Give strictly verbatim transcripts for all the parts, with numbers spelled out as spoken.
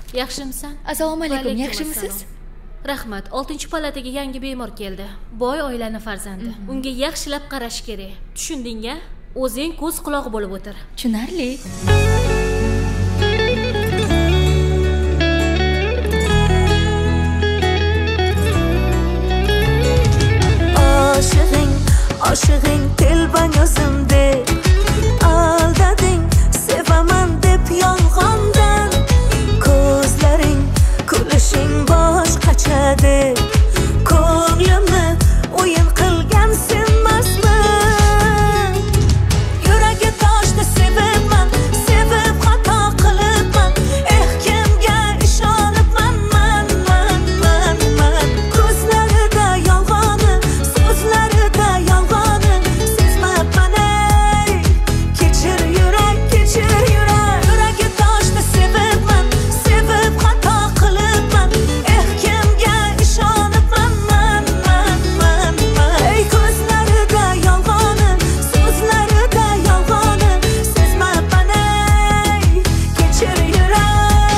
Yaxshimisan? Assalomu alaykum, yaxshimisiz? Rahmat. oltinchi palataga yangi bemor keldi. Boy oilani farzandi. Unga yaxshilab qarash kerak. Tushundingmi? O'zing ko'z quloq bo'lib o'tir. Tushunarli. Aşığın, aşığın telban gözümde aldadın, sevaman deb yolg'ondan ko'zlaring, kulishing boshqachadi ko'nglimni o'yin qilgan senmasmi yuragi toshda sevibman sevib xato qilibman eh kimga ishonibman man man man man ko'zlarida yolg'oni so'zlarida yolg'oni sezmabman ey kechir yurak kechir yurak yuragi toshda sevibman sevib xato qilibman eh kimga ishonibman man man man man ey ko'zlarida yolg'oni so'zlarida yolg'oni sezmabman ey kechir yurak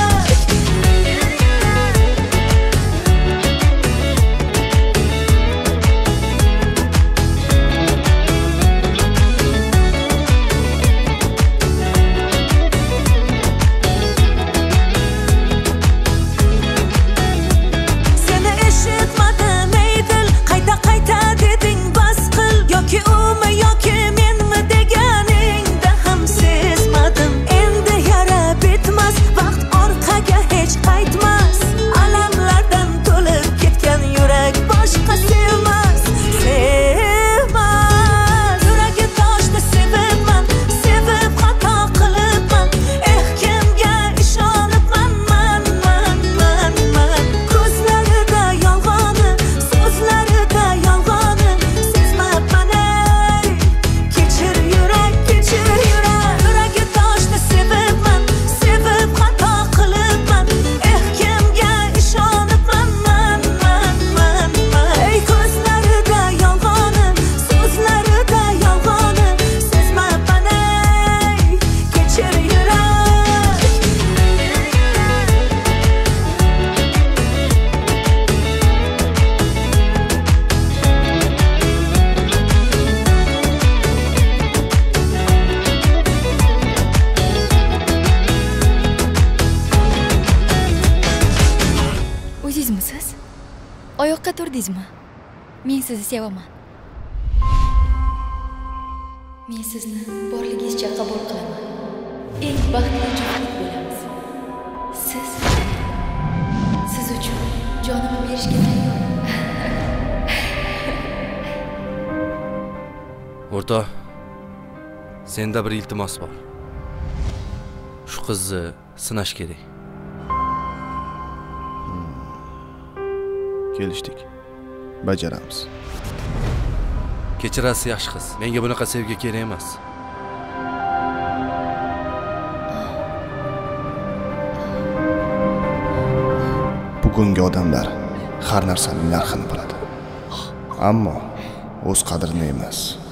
seni eshitmadim ey dil qayta qayta deding bas qil yoki umi yoki menmi deganingda ham sezmadim endi yara bitmas vaqt orqaga hech qaytmas alamlardan to'lib ketgan yurak boshqa sevmas sevmas yuragi toshda sevibman sevib xato qilibman eh kimga ishonibman man man man man ko'zlarida yolg'oni so'zlarida yolg'oni sezmabman ey kechir yurak kechir yurak yuragi toshda sevibman sevib xato qilibman eh kimga ishonibman man man man man ey ko'zlarida yolg'oni so'zlarida yolg'oni sezmabman ey kechir yurak O'zingizmisiz? Oyoqqa turdingizmi? Men sizni sevaman. Men sizni borligingizcha qabul qilaman. Eng baxtli juftlik bo'lamiz. Siz siz uchun jonimni berishga tayyorman. O'rtoq, senda bir iltimos bor. Shu qizni sinash kerak. Kelishdik. Bajaramiz. Kechirasiz yaxshi qiz. Menga bunaqa sevgi kerak emas. Bugungi odamlar har narsaning narxini biladi. Ammo o'z qadrini emas.